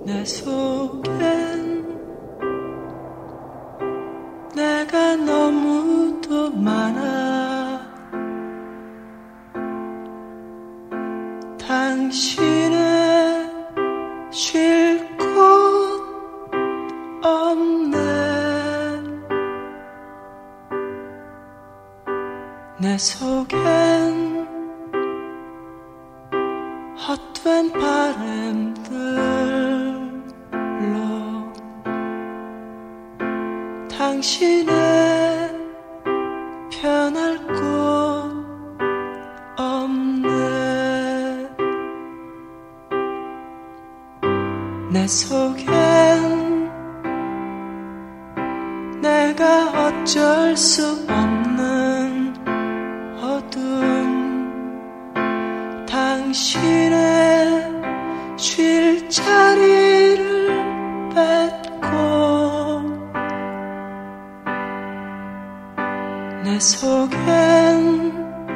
내 속엔 내가 너무도 많아. 당신의 쉴 곳 없네. 내 속엔 헛된 바람들로 당신의 편할 곳 없네. 내 속엔 내가 어쩔 수 없는 어둠, 당신의 쉴 자리를 뺏고 내 속엔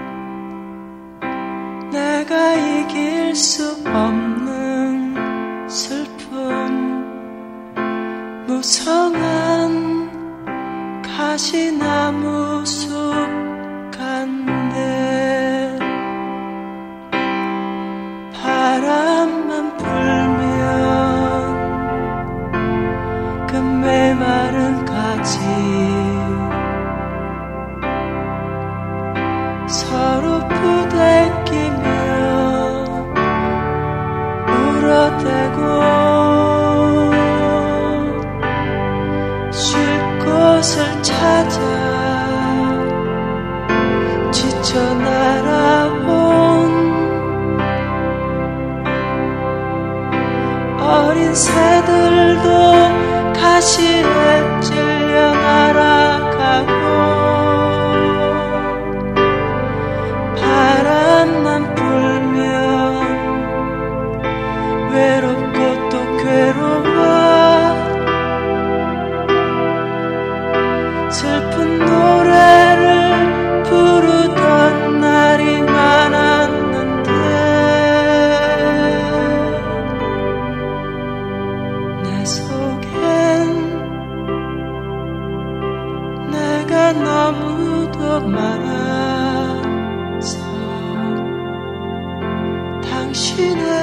내가 이길 수 없는 슬픔, 무성한 가시나무 숲 같네. 바람만 불면 그 메마른 가지 서로 부대끼며 울어대고 쉴 곳을 찾아 지쳐 날아온 어린 새들도 가시에 찔려 날아가고 바람만 불면 외롭고 또 괴로워 슬픈 노래를 부르던 날이 많았는데 내 속엔 내가 너무도 많아서 당신의